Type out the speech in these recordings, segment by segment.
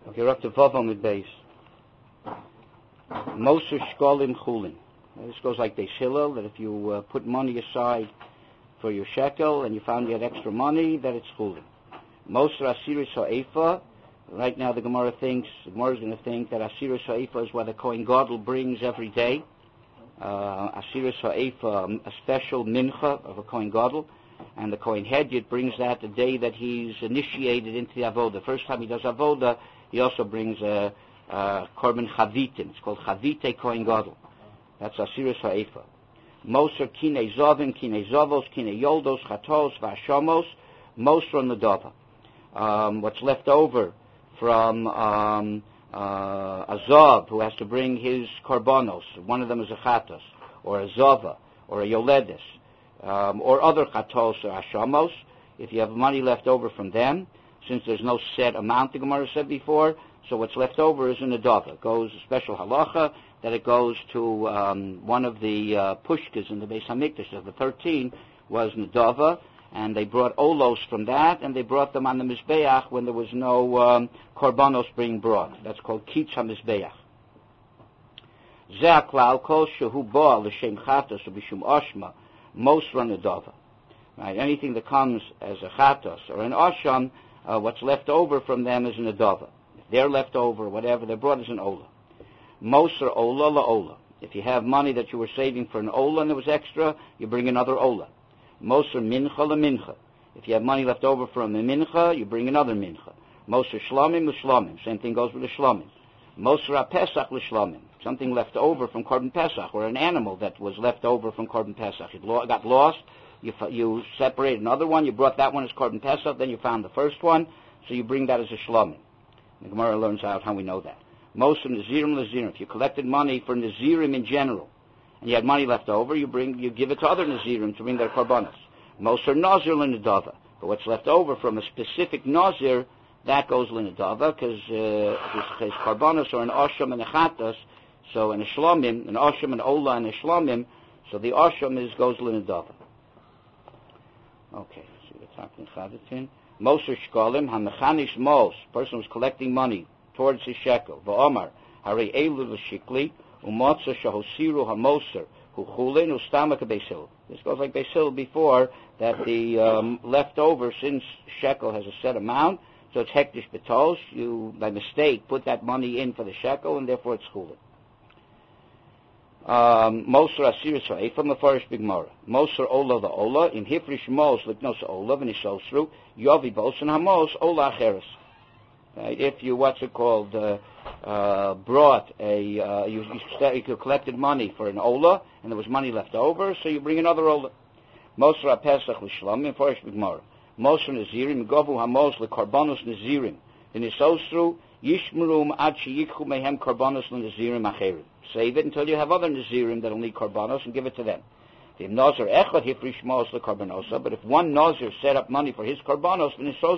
Okay, we're up to Vavam with base. Moser Shkolim Chulin. This goes like Beis Hillel, that if you put money aside for your shekel and you found you had extra money, that it's Chulin. Moser Asiris Ha'efa. Right now the Gemara is going to think that Asiris Ha'efa is what the Kohen Gadol brings every day. Asiris Ha'efa, a special mincha of a Kohen Gadol. And the Kohen Hedyot brings that the day that he's initiated into the Avodah. The first time he does Avodah, he also brings a Korban Chavitim. It's called Chavite Kohen Gadol. That's Asiris Ha'efa. Moser Kinei Zovim, Kinei Zovos, Kinei Yoldos, Chatos, Vashomos, Moser Nadava. What's left over from a Zov who has to bring his Korbanos, one of them is a Chatos, or a Zova, or a Yoledes, or other Chatos or Hashamos, if you have money left over from them, since there's no set amount, the Gemara said before, so what's left over is a Nadava. It goes a special halacha that it goes to one of the pushkas in the Beis Hamikdash of the 13 was Nadava, and they brought olos from that, and they brought them on the Mizbeach when there was no korbanos being brought. That's called Kitz HaMizbeach. Zeh HaKlal Kol Shehu Bo L'Shem Chatos U'Bishum Oshma Mosra Nadava. Right, anything that comes as a Chatos or an Osham, what's left over from them is an Nadava. If they're left over, whatever, they're brought as an Ola. Moser Ola LaOla. If you have money that you were saving for an Ola and there was extra, you bring another Ola. Moser Mincha LaMincha. If you have money left over from a Mincha, you bring another Mincha. Moser Shlomim LaShlomim. Same thing goes with the Shlomim. Moser HaPesach LaShlomim. Something left over from Korban Pesach, or an animal that was left over from Korban Pesach. It got lost. You separate another one. You brought that one as Korban Pesach. Then you found the first one. So you bring that as a Shlomim. The Gemara learns out how we know that. Moser Nazirim LaZirim. If you collected money for Nazirim in general, and you had money left over, you give it to other Nazirim to bring their Korbanos. Moser Nazir L'Nadava. But what's left over from a specific Nazir, that goes L'Nadava, because his Korbanos are an Osham and a Chatas, so in a Shlomim, an Osham, an Ola, and a Shlomim, so the Osham goes L'Nadava. Okay, see what's happening. Chadatin. Moser Shkolim, HaMechanish Mos, person who's collecting money towards his shekel. V'omar, Harei Elu L'Shikli, Umotza Shahosiru HaMoser, Huchulin Ustamak Beis Hillel. This goes like Beis Hillel before, that the leftover, since shekel has a set amount, so it's Hektish Betos, you, by mistake, put that money in for the shekel, and therefore it's Chulin. Moser Asiris Ha'efa Mefarish Bigmara. Moser Ola the Ola, in Hifrish Mos, Liknos Ola, V'Nishosru, Yovi Bosan HaMos, Ola Acheres. If you, brought you collected money for an Ola, and there was money left over, so you bring another Ola. Moser HaPesach L'Shlamim, Mefarish Bigmara. Moser Nazirim, Govu HaMos L'Korbanos Nazirim, V'Nishosru, Yishmerum Ad Sheyikchu Mehem Korbanos L'Nazirim Acherim. Save it until you have other Nazirim that will need Korbanos and give it to them. But if one Nazir set up money for his Korbanos,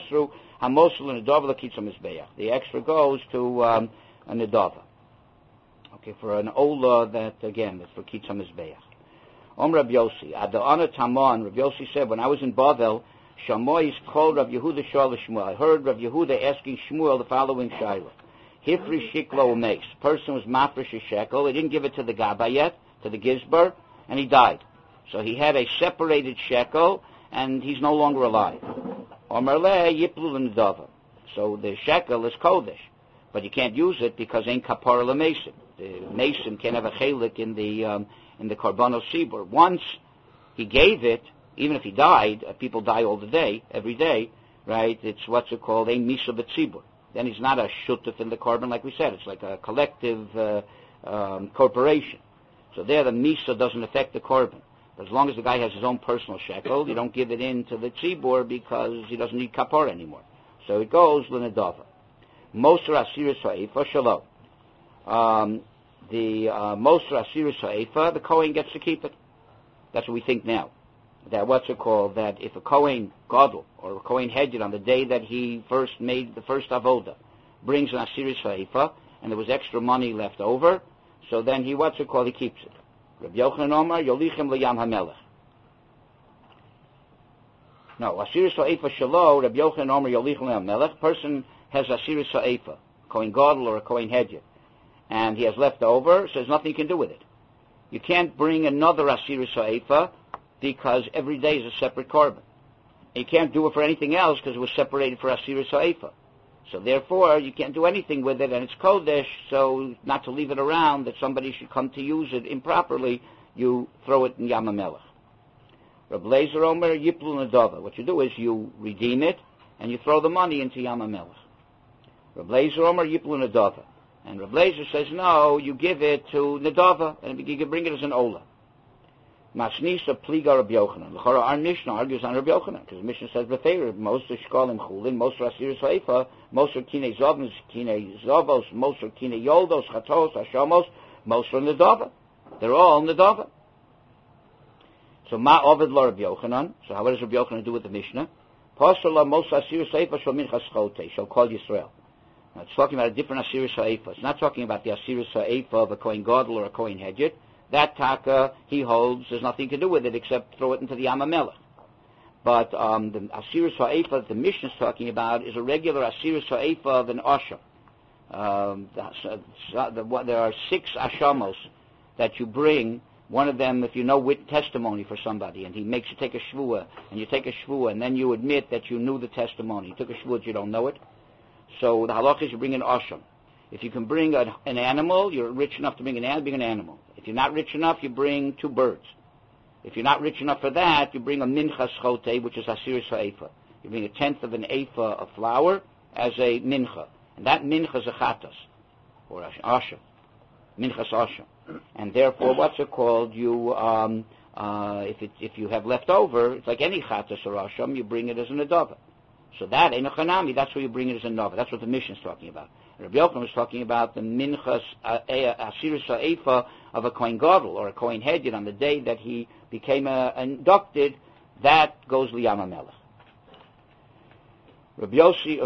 the extra goes to a Nedava. Okay, for an Ola that, again, is for Kitza Mizbeach. Rabbi Yossi, Ada'ana Taman, Rabbi Yossi said, when I was in Bavel, Shamois called Rabbi Yehuda Shal Shmuel. I heard Rabbi Yehuda asking Shmuel the following Shaila. Hifri Shiklo Mace. Person was mafresh a shekel. He didn't give it to the Gabba yet, to the Gizbar, and he died. So he had a separated shekel, and he's no longer alive. Omerle Yiplu L'Nadava. So the shekel is Kodesh, but you can't use it because ain't Kapar LaMason. The Mason can't have a chelik in the Korbanos Sibur. Once he gave it, even if he died, people die all the day, every day, right? It's what's it called, ein misa b'tzibur. Then he's not a shutuf in the korban, like we said. It's like a collective corporation. So there, the misa doesn't affect the korban. But as long as the guy has his own personal shekel, you don't give it in to the tzibur because he doesn't need kapar anymore. So it goes l'nadava. Moser asiris ha'efa shalom. The moser asiris ha'efa, the kohen gets to keep it. That's what we think now. That that if a Kohen Gadol or a Kohen Hedyot on the day that he first made the first avoda brings an Asiris Ha'efa and there was extra money left over, so then he he keeps it. Rabbi Yochanan Omar Yolichem L'Yam HaMelech. No, Asiris Ha'efa Shalo, Rabbi Yochanan Omar Yolichem L'Yam HaMelech. Person has Asiris Ha'efa Kohen Gadol or a Kohen Hedjit, and he has left over, so there's nothing you can do with it. You can't bring another Asiris Ha'efa because every day is a separate korban. You can't do it for anything else because it was separated for Asiris Ha'efa. So therefore, you can't do anything with it, and it's Kodesh, so not to leave it around that somebody should come to use it improperly, you throw it in Yam HaMelech. Reb Leizer Omer Yiplu Nadava. What you do is you redeem it, and you throw the money into Yam HaMelech. Reb Leizer Omer Yiplu Nadava. And Reb Leizer says, no, you give it to Nadava, and you can bring it as an Ola. Masnisa Pliga Reb Yochanan. L'chora, our Mishnah argues on Reb Yochanan, because the Mishnah says, B'feir, most are Shkolim Chulin, most are Asiris Ha'efa, most are Kine Zovos, most are Kine Yoldos, Chatos, Hashamos, most are Nadava. They're all Nadava. So Ma Ovid Lo Reb Yochanan. So what does Reb Yochanan do with the Mishnah? Pasala most Asiris Ha'efa shall minchas chote, shall call Yisrael. Now it's talking about a different Asiris Ha'efa. It's not talking about the Asiris Ha'efa of a Kohen Gadol or a Kohen Hedjit. That taka, he holds, there's nothing to do with it except throw it into the Yam HaMelech. But the Asiris Ha'efa that the Mishnah is talking about is a regular Asiris Ha'efa of an Asham. There are 6 Ashamos that you bring. One of them, if you know with testimony for somebody, and he makes you take a shvuah, and you take a shvuah, and then you admit that you knew the testimony. You took a shvuah, you don't know it. So the halach is you bring an Asham. If you can bring an animal, you're rich enough to bring an animal. If you're not rich enough, you bring 2 birds. If you're not rich enough for that, you bring a minchas chote, which is Asiris Ha'efa. You bring 1/10 of an ephah of flour as a mincha. And that mincha is a chatas, or asham, minchas asham. And therefore, what's it called? You, if you have left over, it's like any chatas or asham, you bring it as an adava. So that, ein chanami, that's where you bring it as a nova. That's what the Mishnah is talking about. Rabbi Yochanan was talking about the minchas asiris ha'efa of a Kohen Gadol or a Kohen Hedjit on the day that he became inducted. That goes liyam HaMelech. Rabbi Yossi,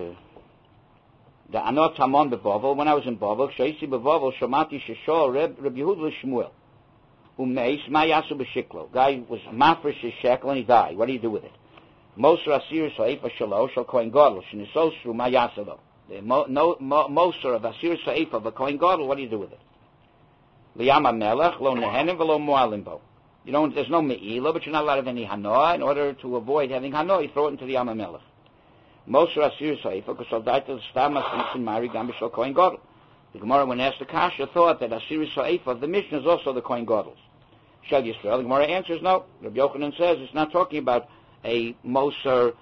the Anot Hamon beVovel. When I was in Bovel, Shaisi beVovel, Shamati Sheshol Rabbi Yehuda Shmuel. Umeis ma yasu b'shiklo. Guy was mafresh his shekel and he died. What do you do with it? Moser asiris ha'efa shalosh shal Kohen Gadol shenisosru ma yasalo. The moser of asiris ha'efa of a Kohen Gadol. What do you do with it? Liyam HaMelech lo nehenim v'lo moalim bo. You know, there's no me'ila, but you're not allowed to have any hanoah. In order to avoid having hanoah, you throw it into the Yam HaMelech. Moser asiris ha'efa because soldaita stamas nisin mari gam b'shal Kohen Gadol. The Gemara, when asked the Kasha, thought that asiris ha'efa of the Mishnah is also the Kohen Gadol's. Shal Yisrael. The Gemara answers no. Rabbi Yochanan says it's not talking about a moser,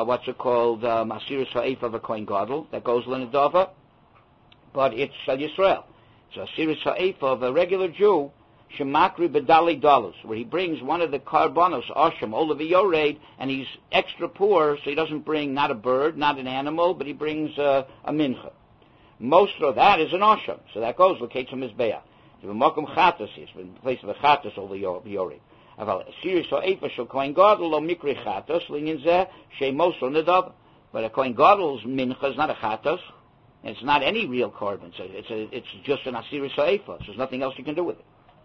asiris ha'efa of a Kohen Gadol that goes l'nedava, but it's Shal Yisrael. So asiris ha'efa of a regular Jew, shemakri bedali dollars, where he brings one of the karbonos, asham, olav yored, and he's extra poor, so he doesn't bring not a bird, not an animal, but he brings a mincha. Most of that is an asham, so that goes l'ketzim mizbeah. So the mokum chatas is in place of a chatas olav yored. But a Kohen Gadol's mincha is not a chatas, and it's not any real korban. So it's just an asiris ha'efa. So there's nothing else you can do with it.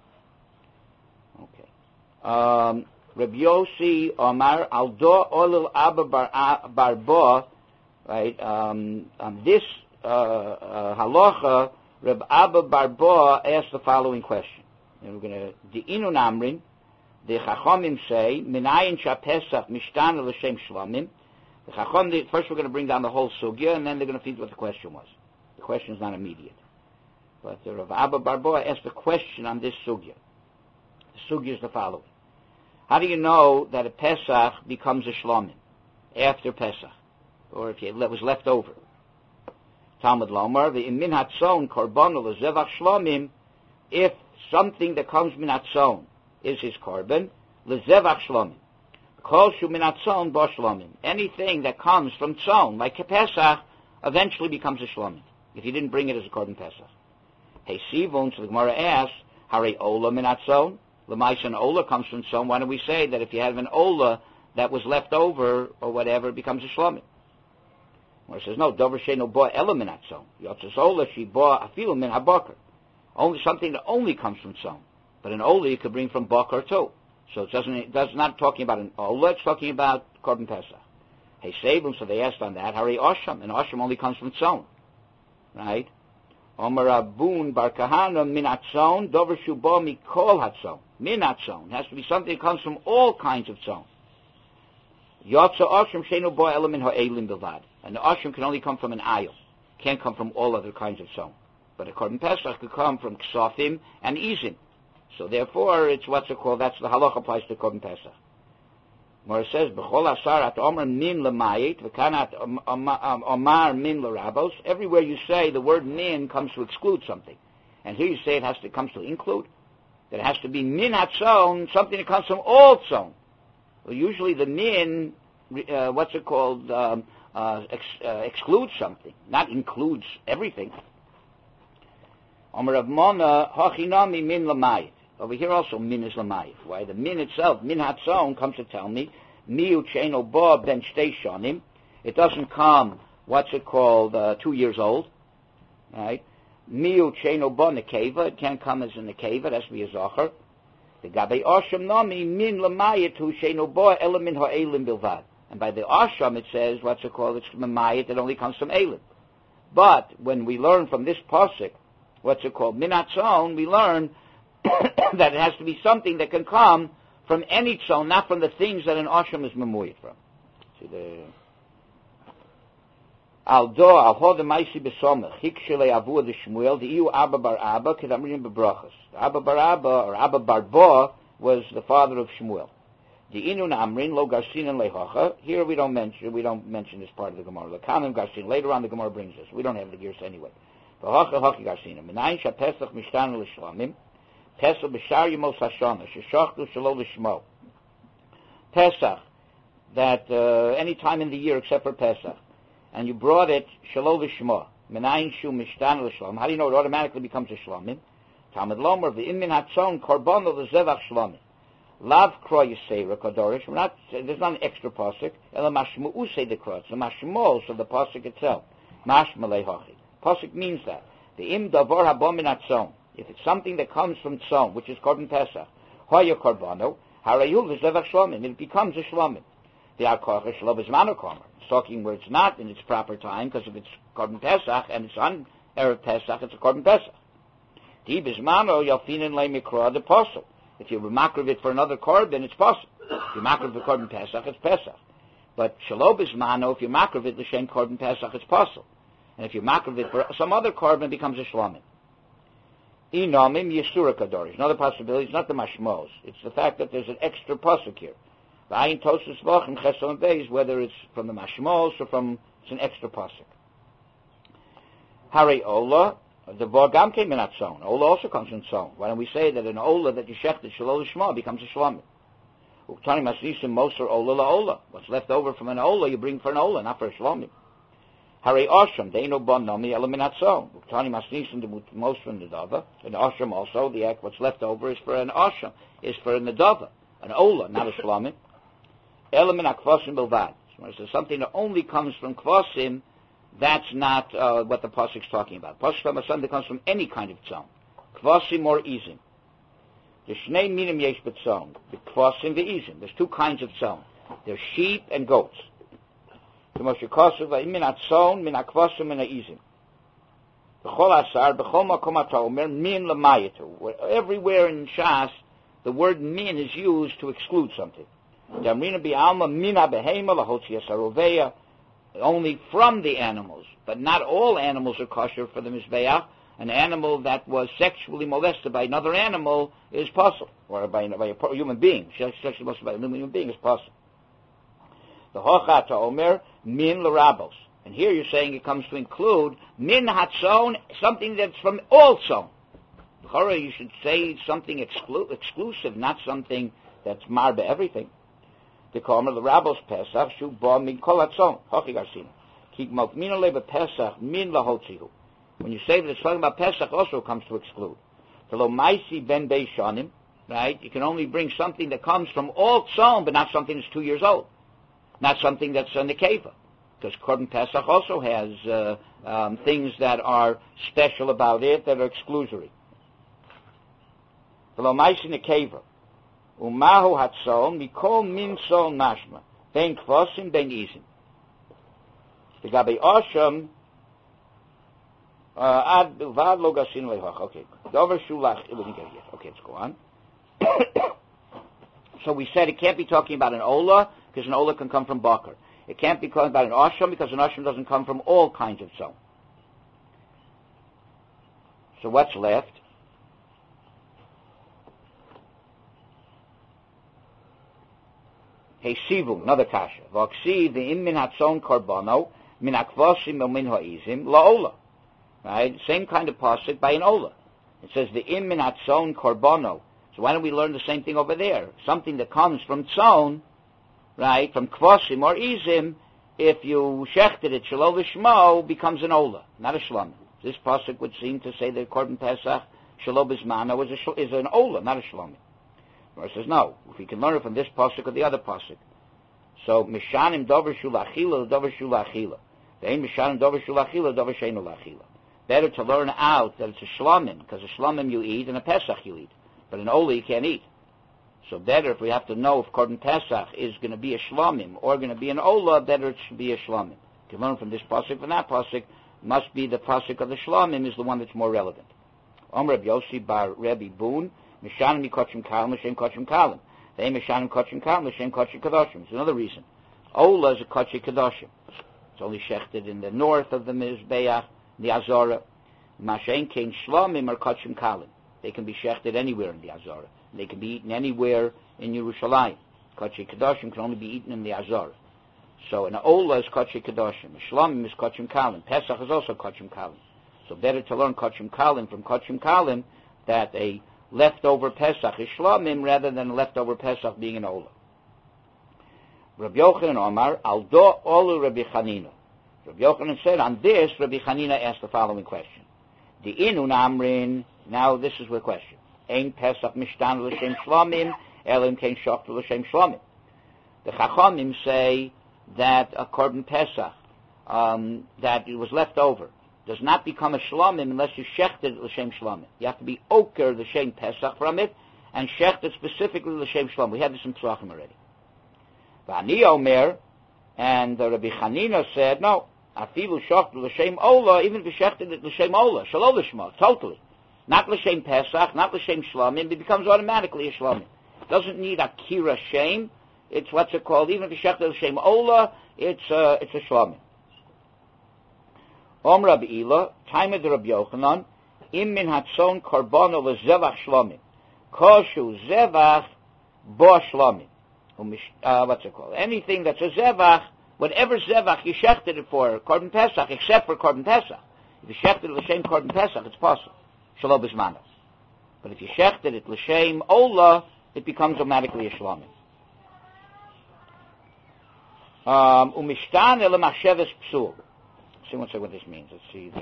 Okay. Rabbi Yossi Omar Aldo Olil Abba Barba. Right. On this halacha, Reb Abba Barba asked the following question. And we're going to De'inu Namrin. The Chachamim say, Minayin Shapesach Mishtana L'Shem Shlamim. The Chacham, first we're going to bring down the whole sugya, and then they're going to feed what the question was. The question is not immediate. But the Rav Abba Barboa asked a question on this sugya. The sugya is the following. How do you know that a Pesach becomes a Shlamim after Pesach? Or if it was left over? Talmud Lomar, the Min Hatzon Korbanol Zevach Shlamim, if something that comes Min Hatzon is his korban, lezevach shlomim. Kol shu min hatzon bo shlomim. Anything that comes from tzon, like a Pesach, eventually becomes a shlomim, if you didn't bring it as a korban Pesach. Hey Sivon, so the Gemara asks, Hare ola min hatzon? L'maisa an ola comes from tzon. Why do we say that if you have an ola that was left over, or whatever, it becomes a shlomim? Well, it says, no, dover she'no bo ela min hatzon. Yotzes ola she bo afilu min habakar. Only something that only comes from tzon. But an ola you could bring from bakar too. So it's not talking about an ola, it's talking about korban Pesach. Hey Sabin, so they asked on that, Hari Osham, and Osham only comes from tzon. right? Omer Abun Bar Kahana min hatzon dover shubo mikol hatzon. Min hatzon has to be something that comes from all kinds of tzon. Yotza Oshim Sheinu Bo Element Ha'elim Bilvad. And the Oshim can only come from an ayil. Can't come from all other kinds of tzon. But a Korban Pesach could come from Ksofim and Izim. So therefore, it's what's it called, that's the halacha applies to Korban Pesach. Where it says, B'chol asar at omer min l'mayit, v'kanat omar min l'rabos. Everywhere you say the word min comes to exclude something. And here you say it comes to include. That it has to be min hatzon, something that comes from all tzon. Well, usually the min, excludes something, not includes everything. Omer Rav Mona, hachinami min l'mayit. Over here also min is l'mayit. Why? The min itself, min hatzon, comes to tell me, miu cheino bo ben shtei shonim. It doesn't come, 2 years old. Right? Miu cheino bo nekeva. It can't come as a nekeva. It has to be a zocher. The gabe osham nami min l'mayit hu cheino bo element ha'elim bilvad. And by the osham it says, it's l'mayit, it only comes from elim. But when we learn from this pasuk, min hatzon, we learn that it has to be something that can come from any tzon, not from the things that an osham is memuyed from. See the al the maisi besomach hikshele avu the Shmuel the iu Abba bar Abba kedamrim bebrachas. Abba bar Abba or Abba bar Bo was the father of Shmuel. The inun amrin lo garsin and lehacha. Here we don't mention this part of the Gemara. Lekanim garsin. Later on the Gemara brings us. We don't have the gears anyway. V'hacha haki garsin. Minayin shapesach mishtanu l'shlamim. Pesach b'shar yemos hashana sheshachtu shelo l'shmo. Pesach, that any time in the year except for Pesach, and you brought it shelo l'shmo. Menayin shu mishtanu l'shlamim. How do you know it automatically becomes a shlamim? Talmud Lomer v'im min hatzon korbono l'zevach shlamim. Lav kro yisera kadorish. There's not an extra pasuk. Ela mashmu usay the kro. It's the mashmos of the pasuk itself. Mashma lehachi. Pasuk means that the im davar habom min hatzon. If it's something that comes from tzon, which is Korban Pesach, hoya korbono, harayul v'zevach shlomim, it becomes a shlomim. The arkocha shlo b'zmano komer. It's talking where it's not in its proper time, because if it's Korban Pesach and it's on Erev Pesach, it's a Korban Pesach. Di b'zmano yalfinin le mikra the posel. If you remakriv it for another korban, it's posel. If you makriv the Korban Pesach, it's Pesach. But shlo b'zmano, if you makriv it l'shem Korban Pesach, it's posel. And if you makriv it for some other korban, it becomes a shlomim. Inomim Yisura Kadorish. Another possibility is not the mashmos. It's the fact that there's an extra pasuk here. V'ayin Tosus V'achim Chesom Beis, whether it's from the mashmos or it's an extra pasuk. Hari Ola, the Vorgam came in that zone. Ola also comes in zone. Why don't we say that an Ola that you shechted Shalol Shma becomes a Shlamim? Uktani Masnisim Moser Ola La Ola. What's left over from an Ola, you bring for an Ola, not for a Shlamim. Hari Osham, they no bon nomi element hatzon. Uktani masnisim the most from the dava. And Osham also, the act what's left over is for an Osham, is for an dava, an Ola, not a Shlamim. Element hakvasim bilvad. So when it says something that only comes from kvasim, that's not what the pasuk's talking about. Pasuk from something that comes from any kind of tzon. Kvasim or izim. The shnei minim yesh b'tzon. The kvasim, the izim. There's two kinds of tzon. There's sheep and goats. Everywhere in Shas, the word min is used to exclude something. Only from the animals, but not all animals are kosher for the Mizbeach. An animal that was sexually molested by another animal is possible, or by a human being. Sexually molested by a human being is possible. The Hochata Omer, min l'rabos. And here you're saying it comes to include min hatzon, something that's from all tzon. You should say something exclusive, not something that's marbe everything. The Komer l'rabos Pesach, shu bo min kol hatzon. Hochi garsina. Kik mok min oleva Pesach, min lahotzihu. When you say that it's talking about Pesach, also comes to exclude. The lo maisi ben beishanim, right? You can only bring something that comes from all tzon, but not something that's 2 years old. Not something that's a nekeva, because Korban Pesach also has things that are special about it that are exclusory. V'lo ma'isi nekeva, u'mahu hatzon mikol min son mashma, ben kvosim ben izim. The gabi osham, Ad vad lo gasin lehach. Okay. Dover shulach. We didn't get it yet. Okay, let's go on. So we said it can't be talking about an ola because an ola can come from bakar. It can't be talking about an asham because an asham doesn't come from all kinds of zone. So what's left? Hey sivu, another kasha. V'aksi the im min hatzon korbono min akvasim min ha'izim la'ola. Right? Same kind of pasuk by an ola. It says the im min hatzon korbono. So why don't we learn the same thing over there? Something that comes from tzon, right, from kvasim or izim, if you shechted it, shelo v'shmo, becomes an ola, not a shlomim. This pasuk would seem to say that Korban Pesach, shelo b'zmano, is an ola, not a shlomim. Or says, no, if we can learn it from this pasuk or the other pasuk. So, mishanim dover shulachila, dover shulachila. They ain't mishanim dover shulachila, dover sheinu lachila. Better to learn out that it's a shlomim, because a shlomim you eat and a Pesach you eat. But an ola you can't eat. So better if we have to know if Korban Pesach is going to be a shlomim or going to be an ola, better it should be a shlomim. You can learn from this pasuk, from that pasuk, must be the pasuk of the shlomim is the one that's more relevant. Reb Yossi bar Rebbe Boon, Mishanim Kochim Kalim, L'Shem Kochim Kalim. They Mishanim Kochim Kalim, L'Shem Kochim Kadoshim. It's another reason. Ola is a Kochim Kadoshim. It's only shechted in the north of the Mizbeach, the Azorah. Mashen Kein Shlomim are Kochim Kalim. They can be shechted anywhere in the Azorah. They can be eaten anywhere in Yerushalayim. Kochim Kadoshim can only be eaten in the Azorah. So an Ola is Kochim Kadoshim. A Shlomim is Kochim Kalim. Pesach is also Kochim Kalim. So better to learn Kochim Kalim from Kochim Kalim that a leftover Pesach is Shlomim rather than a leftover Pesach being an Ola. Rabbi Yochanan Omar, Aldo Olu Rabbi Chanina. Rabbi Yochanan said, on this, Rabbi Chanina asked the following question. The Inun Amrin, now this is the question. Ein Pesach Mishtan L'Shem Shlomim, Elim Kein Shokta L'Shem Shlomim. The Chachamim say that a Korban Pesach, that it was left over, does not become a Shlomim unless you shecht it L'Shem Shlomim. You have to be oker L'Shem Pesach from it, and shecht it specifically L'Shem Shlomim. We had this in Tzrachim already. V'ani Omer, and Rabbi Chanina said, no, Afilu Shokta L'Shem Ola, even if you shecht it L'Shem Ola, Shelo L'Shma, totally. Not L'Shem Pesach, not L'Shem Shlomim, it becomes automatically a Shlomim. Doesn't need Akira Shem. It's what's it called. Even if you shecht it L'Shem Ola, it's a Shlomim. Om Rabbi Ila, time of the Rabbi Yochanan, im min hatzon korbono lezevach shlomim. Koshu zevach bo shlomim. What's it called? Anything that's a zevach, whatever zevach you shechted it for, Korban Pesach, except for Korban Pesach. If you shechted it l'shem Korban Pesach, it's possible. Shelo b'zmanos. But if you shechted it l'shem Ola, it becomes automatically a shlomim. Umishtan ele machsheves psul. See what this means. Let's see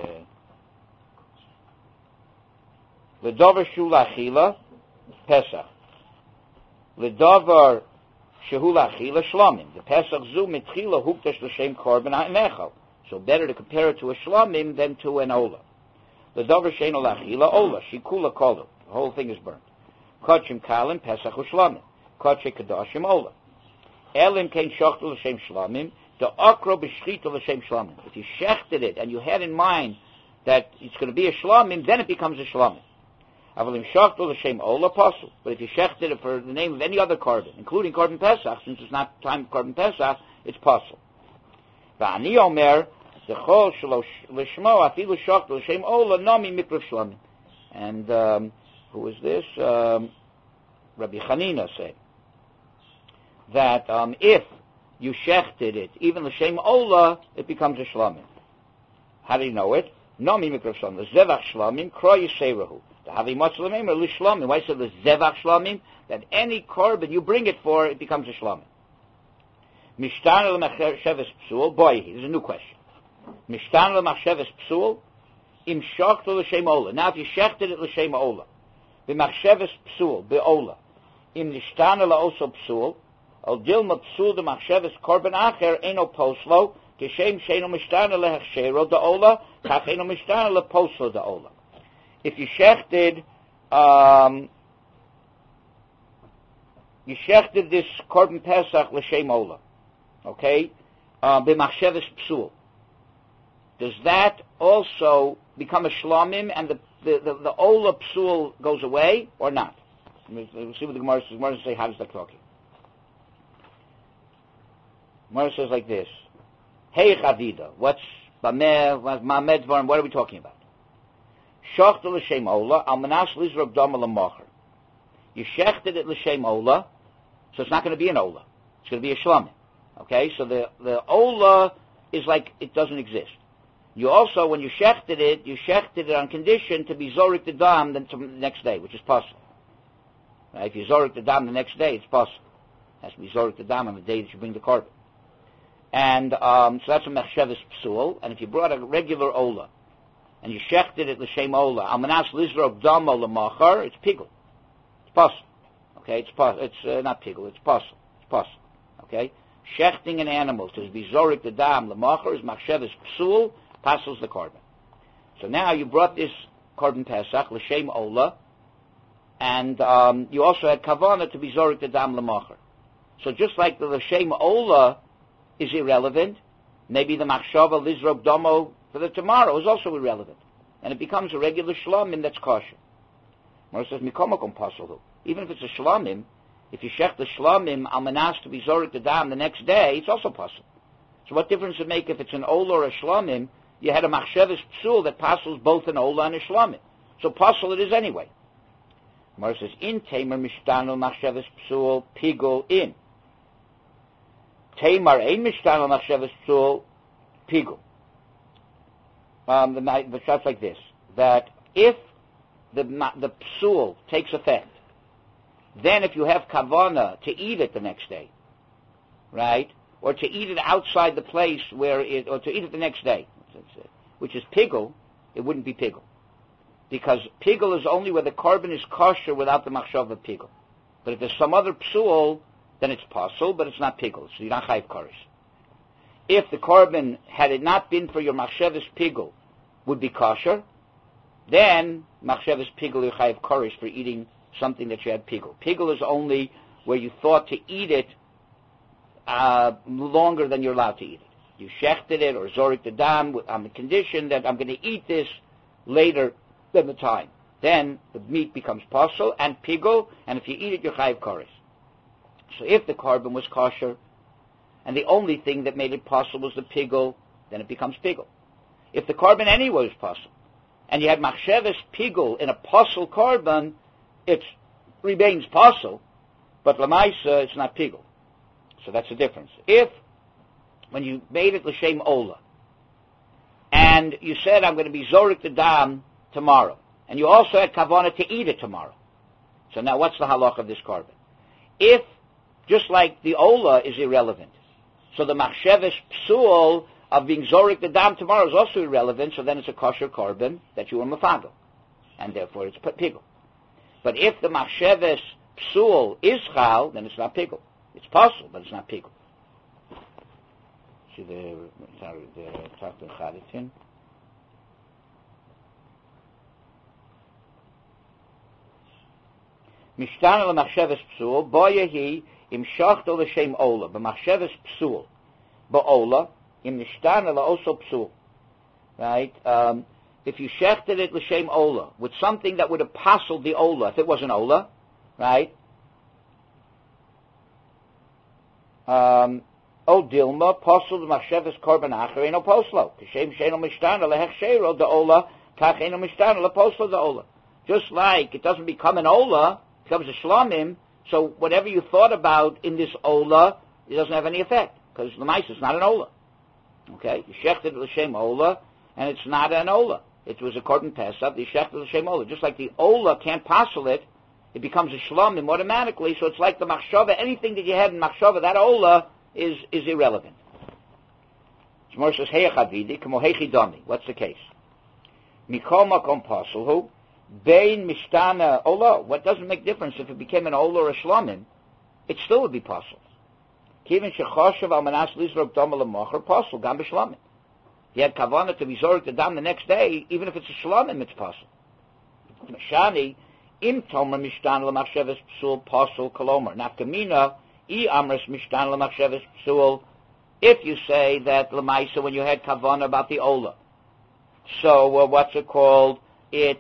the Ledover Shulachila Pesach. Ledover Shehulachila Shlomim. The Pesach Zu Mitchila Huktash L'Shem Korban HaNechal. So better to compare it to a Shlomim than to an Ola. Ledover Shehulachila Ola. Shikula Kolu. The whole thing is burnt. Kochim Kalim Pesach U'Shlomim. Kochim Kadoshim Ola. Elim Kein Shochtu L'Shem Shlomim. The akro b'shchita l'shem shlomim. If you shechted it and you had in mind that it's going to be a shlomim, then it becomes a shlomim. Avalim shachtu l'shem ola pasul. But if you shechted it for the name of any other korban, including Korban Pesach, since it's not time of Korban Pesach, it's pasul. V'ani omer zechol shelo l'shmo afilu shachtu l'shem ola nomi mikra shlomim. And who is this? Rabbi Chanina said that if you shechted it, even l'shem ola, it becomes a shlomim. How do you know it? Nomi mikra shlomim. Zevach shlomim, kro yiserahu. The havi matzlamim or l'shlomim. Why say the zevach shlomim? That any korban you bring it for, it becomes a shlomim. Mishtan l'machsheves psul. Boy, here's a new question. Mishtan l'machsheves psul. Im shachtu l'shem ola. Now if you shechted it l'shem ola, b'machsheves psul, be'ola. Im nishtan l'oso psul, al dilma psul de machsheves korban acher eno poslo kishem sheino mishtana lehechshero da ola kach eno mishtana leposlo da ola. If you shechted this korban pesach l'shem ola, okay, b'machsheves psul, does that also become a shlomim and the ola psul goes away or not? We'll see what the Gemara says. The Gemara says, how does that talk? Gemara says like this. Hey Chavida, what's Mamed Dvarim, what are we talking about? Shochta l'shem ola, al manas lizrok dama l'mocher. You shechted it l'shem ola, so it's not going to be an ola. It's going to be a shlomim. Okay, so the ola is like it doesn't exist. You also, when you shechted it on condition to be zorik the dam the next day, which is possible. Right? If you zorik the dam the next day, it's possible. It has to be zorik the dam on the day that you bring the korban. And so that's a mechsheves psul. And if you brought a regular ola and you shechted it l'shem ola, almanas lizrok dama l'machar, it's pigul. It's possible. Okay, it's not pigul. It's possible. It's possible. Okay, shechting an animal to be zorik the dam l'machar is mechsheves psul, passes the korban. So now you brought this korban pesach l'shem ola, and you also had kavana to be zorik the dam l'machar. So just like the l'shem ola is irrelevant, maybe the machshava lizrok domo for the tomorrow is also irrelevant, and it becomes a regular shlomim that's kosher. Mara says mikomakom pasulhu. Even if it's a shlomim, if you shech the shlomim almanas to be zorik the dam the next day, it's also pasul. So what difference does it make if it's an ola or a shlomim? You had a machsheves psul that passes both an ola and a shlomim, so pasul it is anyway. Mara says in tamer mishtanu machsheves psul pigul in. Tamar ein mishtan al machsheves psul pigul. The shot's like this: that if the psul takes effect, then if you have kavana to eat it the next day, right, or to eat it outside the place or to eat it the next day, which is pigul, it wouldn't be pigul, because pigul is only where the korban is kosher without the machshava pigul. But if there's some other psul, then it's pasul, but it's not pigul, so you're not chayiv koris. If the korban, had it not been for your machsheves pigul, would be kosher, then machsheves pigul you're chayiv koris for eating something that you had pigul. Pigul is only where you thought to eat it longer than you're allowed to eat it. You shechted it or zorik the dam on the condition that I'm going to eat this later than the time. Then the meat becomes pasul and pigul, and if you eat it, you're chayiv koris. So if the korban was kosher, and the only thing that made it possible was the pigul, then it becomes pigul. If the korban anyway was possible, and you had machsheves pigul in a pasul korban, it remains pasul, but lamaisa it's not pigul. So that's the difference. If, when you made it l'shem ola, and you said I'm going to be zorik the dam tomorrow, and you also had kavana to eat it tomorrow, so now what's the halach of this korban? If just like the ola is irrelevant, so the machsheves psul of being zorik the dam tomorrow is also irrelevant, so then it's a kosher korban that you were mafadel, and therefore it's pigul. But if the machsheves psul is chal, then it's not pigul. It's possible, but it's not pigul. See the Tachton Chaditin. Mishtan al machsheves psul boyehi im shachto l'shem ola b'machsheves psul ba'ola im nishtan ala also psul. Right? If you shechted it l'shem ola with something that would have pasuled the ola, if it was an ola, right? O dilma pasul machsheves korban acher eno poslo kishem sheino mishtan ala hechshero the ola kach eno mishtan ala poslo the ola. Just like it doesn't become an ola, it becomes a shlomim. So whatever you thought about in this ola, it doesn't have any effect because the mice is not an ola. Okay, you shechted l'shem ola, and it's not an ola. It was a korban pesach. You shechted l'shem ola, just like the ola can't pasul it, it becomes a shlomim automatically. So it's like the machshava. Anything that you had in machshava, that ola is irrelevant. Shmor says hey chavidi kamo hechi dami. What's the case? Mikol makom pasulhu. Bein mishtana ola. What doesn't make difference if it became an ola or a shlomim? It still would be pasul. Kivin shechoshav al manas lizrok dam l'mocher pasul gam b'shlomim. He had kavana to be zorik the dam the next day, even if it's a shlomim, it's pasul. Mashani im tomer mishtan l'machsheves psul pasul kolomer nafkamina I amres mishtan l'machsheves psul. If you say that l'maisa when you had kavana about the ola, So what's it called? If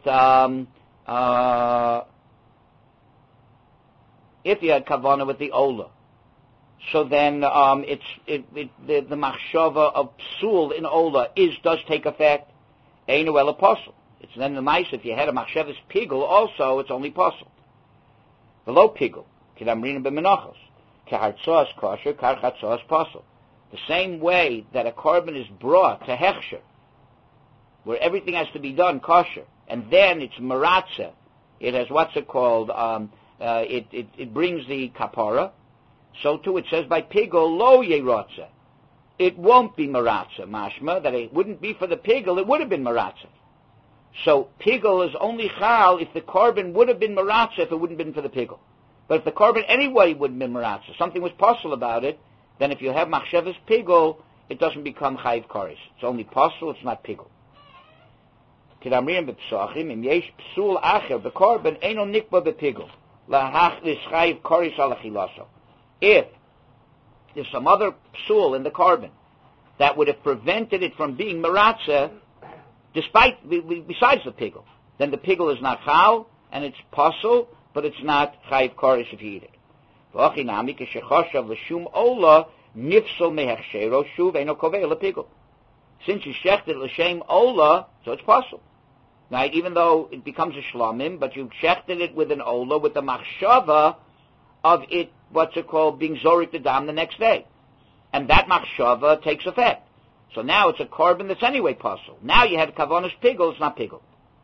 you had kavanah with the ola, so then the machshava of psul in ola does take effect. Einu el apostle. It's then the mice. If you had a machshavas pigul, also it's only possible. Below pigul, kidamrina b'menachos, kehartzos kosher, karchatzos posel. The same way that a korban is brought to hechsher, where everything has to be done kosher, and then it's maratza. It has what's it called? It brings the kapara. So too it says by pigul lo yerotza. It won't be maratza, mashma, that it wouldn't be for the pigul, it would have been maratza. So pigul is only chal if the korban would have been maratza if it wouldn't have been for the pigul. But if the korban anyway would have been maratza, something was possible about it, then if you have machshavas pigul, it doesn't become chayiv koris. It's only possible, it's not pigul. Kidamrim b'psachim, im yesh psul acher, the korban eino nikba b'pigul, lahach l'schayiv koris alachilaso. If there's some other psul in the korban that would have prevented it from being maratza, besides the pigul, then the pigul is not chal, and it's pasul, but it's not chayiv koris if you eat it. V'ochinami k'shechoshav l'shum ola nifsol mehechshero shuv eno kovei l'pigul. Since you shechted l'shem ola, so it's pasul. Right? Even though it becomes a shlomim, but you shechted it with an ola, with the machshava of it, what's it called, being zorik the dam the next day. And that machshava takes effect. So now it's a korban that's anyway possible. Now you had kavanas pigul, it's not pigul.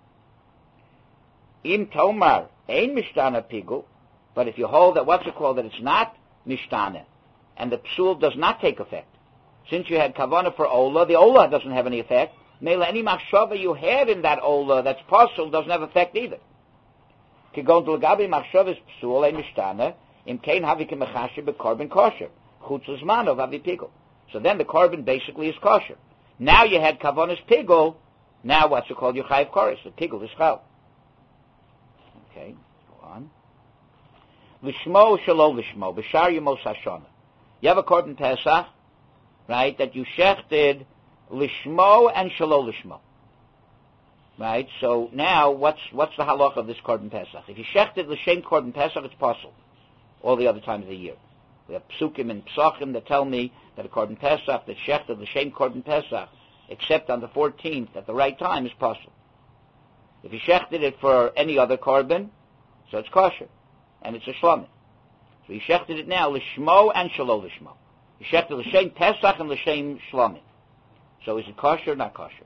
Im tomar, ein mishtana pigul, but if you hold that, what's it called, that it's not mishtana, and the psul does not take effect. Since you had kavanah for ola, the ola doesn't have any effect. Mela, any machshava you had in that ola that's possible doesn't have effect either. Kigon to l'gabi machshavas psul ein mishtana, im kein havi kemechasher bekorban kosher, chutz l'zman of avi pigul. So then the korban basically is kosher. Now you had kavanas pigul, now what's it called? Your chayiv koris. The pigul is chal. Okay, go on. Lishmo shelo lishmo, b'shar yemos hashana. You have a korban pesach, right, that you shechted lishmo and shelo lishmo. Right, so now what's the halach of this korban pesach? If you shechted l'shem korban pesach, it's possible. All the other times of the year. We have psukim and psachim that tell me that a korban pesach, that shechted l'shem korban pesach, except on the 14th at the right time, is possible. If you shechted it for any other korban, so it's kosher, and it's a shlomim. So you shechted it now l'shmo and shelo l'shmo. You shechted l'shem pesach and l'shem shlomim. So is it kosher or not kosher?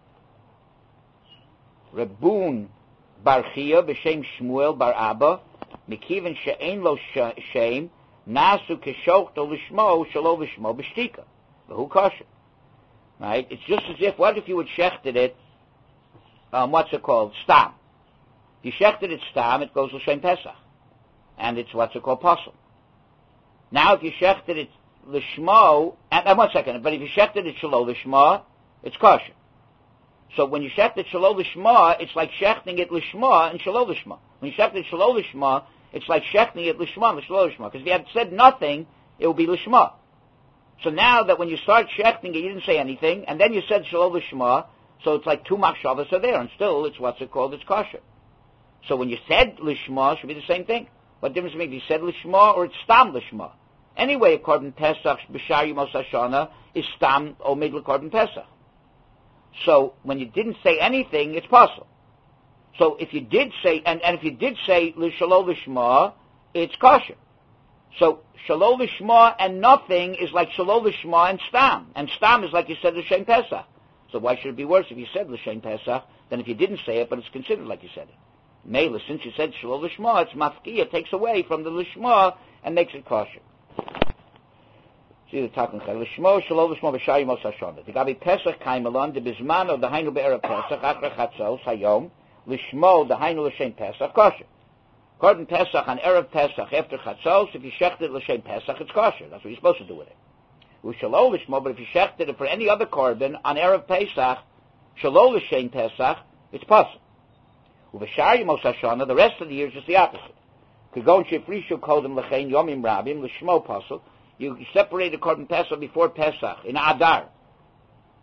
Rebun bar Chia b'shem Shmuel bar Abba mikiven she'ein lo shem nasu keshochto l'shmo shelo l'shmo b'shtika. Who kosher? Right? It's just as if, what if you had shechted it, what's it called? Stam. If you shechted it stam, it goes l'shem pesach. And it's what's it called? Pasul. Now if you shechted it l'shmo, and 1 second, but if you shechted it shelo l'shmo, it's kosher. So when you shechted shelo l'shma, it's like shechting it l'shma and shelo l'shma. When you shechted it shelo l'shma, it's like shechting it l'shma and shelo l'shma. Because if you had said nothing, it would be l'shma. So now that when you start shechting it, you didn't say anything, and then you said shelo l'shma, so it's like two machshavas are there, and still it's what's it called? It's kosher. So when you said l'shma, it should be the same thing. What difference does it make if you said l'shma or it's stam l'shma? Anyway, according to Pesach, b'shar yemos hashana is stam omid l'korban Pesach. So when you didn't say anything, it's possible. So if you did say, and if you did say l'shalo l'shma, it's kosher. So shalo l'shma and nothing is like shalo l'shma and stam is like you said l'shem Pesach. So why should it be worse if you said l'shem Pesach than if you didn't say it, but it's considered like you said it? Mela, since you said shalo l'shma, it's mafkiya, takes away from the l'shma and makes it kosher. See the talking l'shmo shelo l'shmo b'shar yemos hashana. The gabi Pesach kaimelon de bizmano the hainu be'erev Pesach achra chatzos hayom l'shmo the hainu l'shem Pesach kosher. Korban Pesach on erev Pesach after chatzos, if you shechted it l'shem Pesach, it's kosher. That's what you're supposed to do with it. U'shelo l'shmo, but if you shechted it for any other korban on erev Pesach, shelo l'shem Pesach, it's possible. U'b'shar yemos hashana, the rest of the year is just the opposite. K'gon shefrishu kodem l'chein yomim rabim l'shmo pasul. You separate the korban Pesach before Pesach in Adar.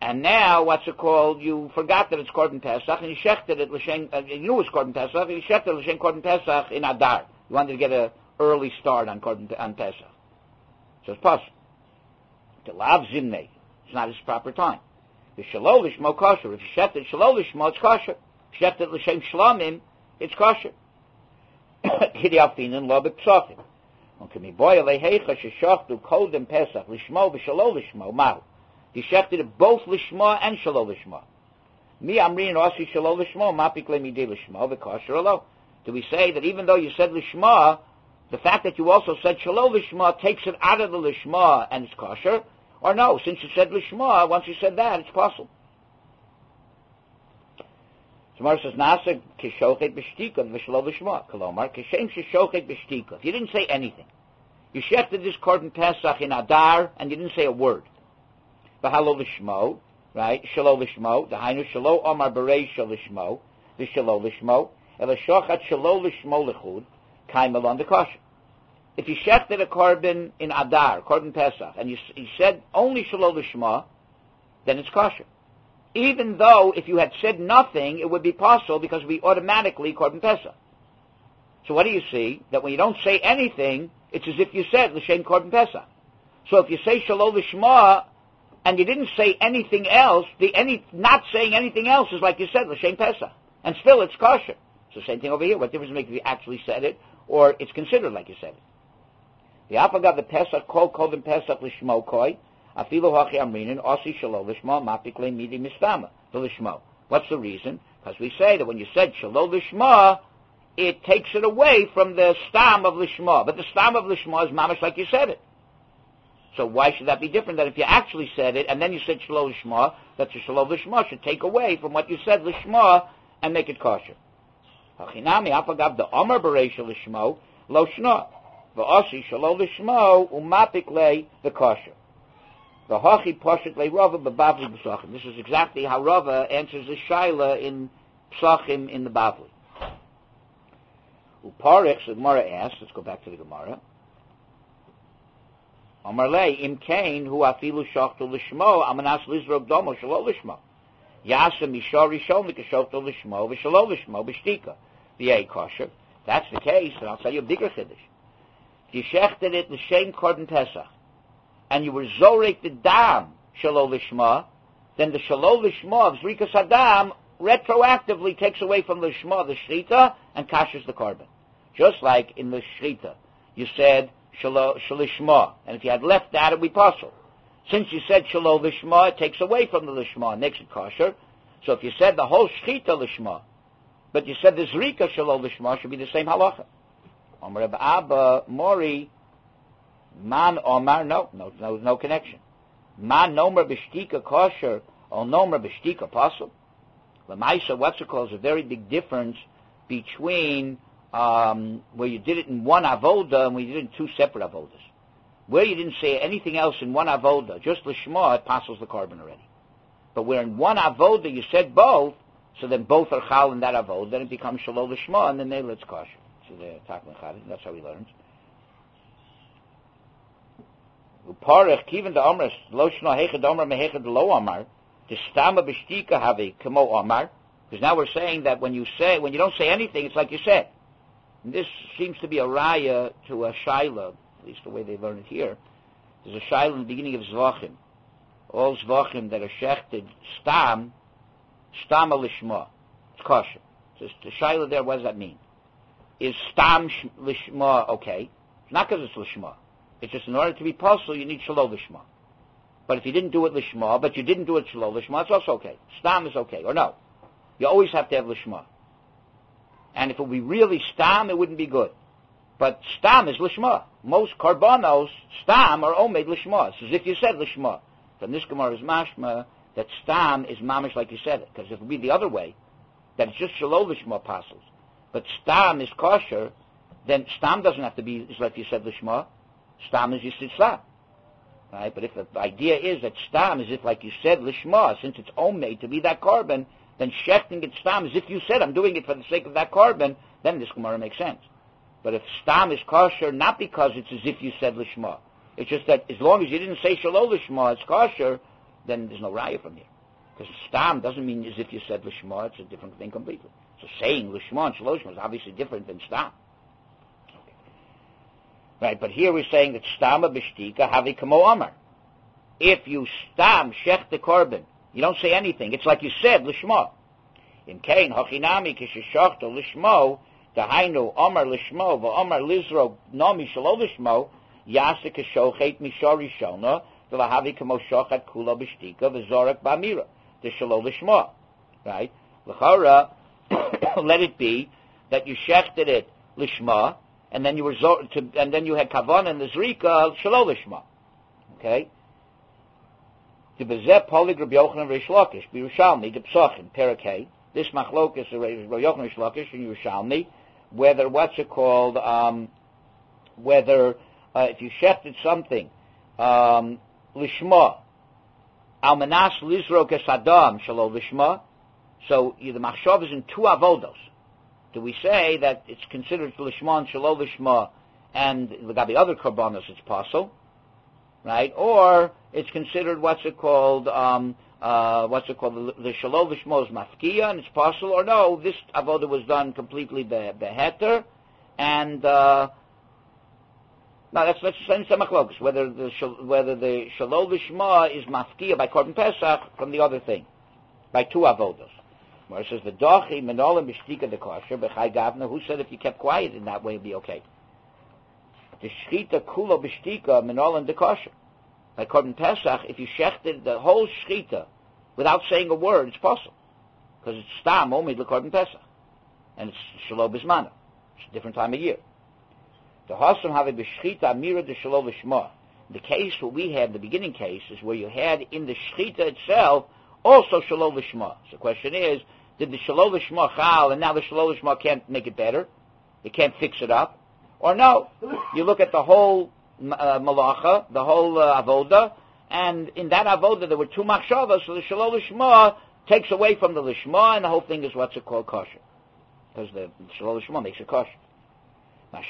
And now, what's it called? You forgot that it's Korban Pesach, and you shechted it l'shem. You knew it was Korban Pesach, and you shechted it l'shem Korban Pesach in Adar. You wanted to get an early start on Pesach, so it's possible. To lav zimnei, it's not its proper time. The shalol lishmo kosher. If you shechted shalol lishmo, it's kosher. If you shechted l'shem shlamim, it's kosher. Hidyafinin lo b'psachim. Okay, mi boy leihecha sheshachtu kodem Pesach lishmo v'shalol lishmo mahu. You shechted it both lishma and shalol lishma. Mi amrin osi shalol lishma, mapik le midei lishma v'kosher alo. Do we say that even though you said lishma, the fact that you also said shalol lishma takes it out of the lishma and it's kosher? Or no, since you said lishma, once you said that, it's possible. Gemara says, Nasa kishochet b'shtika v'shalol lishma. Kolomar, kishem sheshochet b'shtika. If you didn't say anything, you shechted this Korban Pesach in Adar, and you didn't say a word. V'halo lishmo, right? Shalol lishmo. Dahainu shalol omar berei shal lishmo. V'shalol lishmo. Ela shochat shalol lishmo lechud. Kaimel on the kosher. If you shechted a korban in Adar, Korban Pesach, and you said only shalol lishma, then it's kosher. Even though if you had said nothing, it would be possible because we automatically Korban Pesach. So what do you see? That when you don't say anything, it's as if you said l'shem Korban Pesach. So if you say shalol lishma, and you didn't say anything else, not saying anything else is like you said, l'shem Pesach. And still it's kosher. It's the same thing over here. What difference does it make if you actually said it, or it's considered like you said it? The Apagav the Pesach, kol kodem Pesach lishmo koi, afilu hachi amrinin, osi shalol lishmo, mapik le midi mistama, the lishmo. What's the reason? Because we say that when you said shalol lishmo, it takes it away from the stam of lishmo. But the stam of lishmo is mamash like you said it. So why should that be different than if you actually said it, and then you said shalol lishma, that the shalol lishma should take away from what you said lishma and make it kosher. Hachinami apagav the omer berei shel lishmo lo shna, v'osi shalol lishmo umapik le the kosher. The hachi poshet le Rava b'Bavli b'Psachim. This is exactly how Rava answers the shaila in Psachim in the Bavli. Uparich, the Gemara asks, let's go back to the Gemara. Amar lei im kain hu afilu shachtu lishmo amanas lizrog domo shelo lishmo yasa mishar rishon mikashachtu lishmo v'shelo lishmo b'shtika v'yei kosher. That's the case, and I'll tell you a bigger chiddush. If you shechted it l'shem Korban Pesach, and you were zorek the dam shelo lishma, then the shelo lishma of zrikas hadam retroactively takes away from the lishma the shrita and kashers the korban. Just like in the shrita, you said shalishma, and if you had left that, it would be possible. Since you said shalol lishma, it takes away from the lishma, makes it kosher. So if you said the whole shchita lishma, but you said the zrika shalol lishma, should be the same halacha. Omer Reb Abba Mori man Omar no connection. Man nomer b'shtika kosher or nomer b'shtika possible. Lamaisa, what's it called? Is a very big difference between where you did it in one avoda and where you did it in two separate avodas. Where you didn't say anything else in one avoda, just l'shma, it passes the korban already. But where in one avoda you said both, so then both are chal in that avoda, then it becomes shalol l'shma, and then they let's kosher. So they're talking chal. That's how he learns. Uparech kiven da amar lo shna hechad amar mehechad lo amar tistama b'shtika have kamo amar. Because now we're saying that when you don't say anything, it's like you said. And this seems to be a raya to a shaila, at least the way they learn it here. There's a shaila in the beginning of Zvachim. All Zvachim that are shechted stam lishma. It's kosher. So the shaila there, what does that mean? Is stam lishma okay? It's not because it's lishma. It's just in order to be possible, you need shalol lishma. But if you didn't do it lishma, but you didn't do it shalol lishma, it's also okay. Stam is okay, or no? You always have to have lishma. And if it would be really stam, it wouldn't be good. But stam is lishma. Most karbanos, stam, are omed lishma. It's as if you said lishma. From this Gemara is mashma that stam is mamish like you said it. Because if it would be the other way, that it's just shalol lishma apostles, but stam is kosher, then stam doesn't have to be is like you said lishma. Stam is just stam. Right? But if the idea is that stam is if like you said lishma, since it's omed to be that korban, then shechting it stam as if you said, I'm doing it for the sake of that korban, then this Gemara makes sense. But if stam is kosher, not because it's as if you said lishma, it's just that as long as you didn't say shalol lishma, it's kosher, then there's no raya from here. Because stam doesn't mean as if you said lishma, it's a different thing completely. So saying lishma and shaloshma is obviously different than stam. Okay. Right, but here we're saying that stama b'shtika havi kamo amar. If you stam shech the korban, you don't say anything. It's like you said lishma. In kain hachinami kishishachto lishmo, dahainu amar lishmo v'amar lizro nami shalo lishmo, yasik kashochet mishori shona v'lahavi kamo shochat kula b'shtika v'zorak b'amira. The shalo lishma, right? L'chara, let it be that you shechted it lishma, and then you and then you had kavan and the zrika shalo lishma. Okay. The bezeh polig Rabbi Yochanan Reish Lakish b'Yerushalmi the Psachim Perakei. This machlokas Rabbi Yochanan Reish Lakish in Yerushalmi, whether whether if you shechted something lishma. Almanas lizro kesadam shalo lishma. So the machshav is in two avodos. Do we say that it's considered lishma and shalo lishma, and the other korbanos it's possible, right? Or it's considered the shalo lishma is mafkiya and it's possible, or no, this avodah was done completely beheter, and now let's send some machlokas whether the shalo lishma is mafkiya by korban pesach from the other thing, by two avodos. Where it says the dochi menolim b'shtika dekosher b'chai gavna. Who said if you kept quiet in that way it'd be okay? The shchita kulo b'shtika menolim dekosher. By korban pesach, if you shechted the whole shchita without saying a word, it's possible because it's stam only the korban pesach, and it's shalo bismana. It's a different time of year. The hasam have a b'shchita amira de shalo lishma. The case what we had, the beginning case, is where you had in the shchita itself also shalo lishma. So the question is, did the shalo lishma chal, and now the shalo lishma can't make it better? It can't fix it up? Or no? You look at the whole malacha, the whole avoda, and in that avoda there were two machshavas, so the shalo lishma takes away from the lishma, and the whole thing is what's it called kosher. Because the shalo lishma makes it kosher. But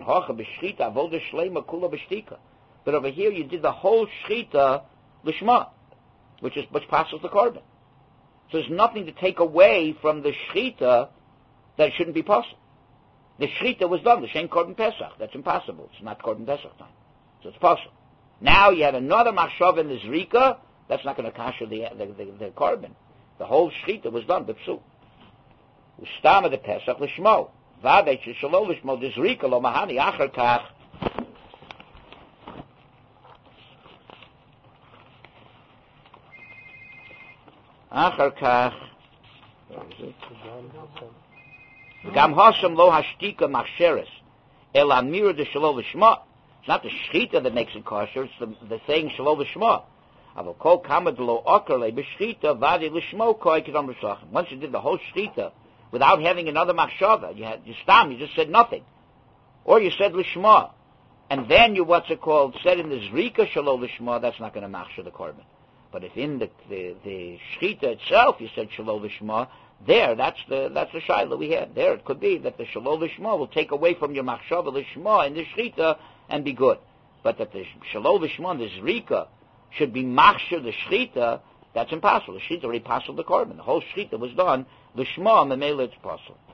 over here you did the whole shchita lishma, which passes the korban. So there's nothing to take away from the shchita that shouldn't be possible. The shchita was done, the shein korban pesach. That's impossible. It's not korban pesach time, so it's possible. Now you had another machshav in the zrika. That's not going to kasher the korban. The whole shchita was done, b'psu. Ustama the pesach lishmo. V'adei shelo lishmo the zrika lo mahani achar kach. Achar kach. Where is it? Gam hasam lo hashtika machsheres el amir de shelo lishma. It's not the shchita that makes it kosher. It's the saying shelo lishma. Avol kol kamad lo akar le b'shchita v'adei lishmo koi kedam b'shachim. Once you did the whole shchita without having another machshava, you just said nothing, or you said lishma, and then you said in the zrika shelo lishma. That's not going to machshir the korban. But if in the shchita itself you said shelo lishma, there that's the shaila we had. There it could be that the shelo lishma will take away from your machshava lishma in the shchita and be good, but that the shelo lishma, the zrika, should be machshir the shchita. That's impossible. The shchita already passed the korban. The whole shchita was done lishma, memela it's possible.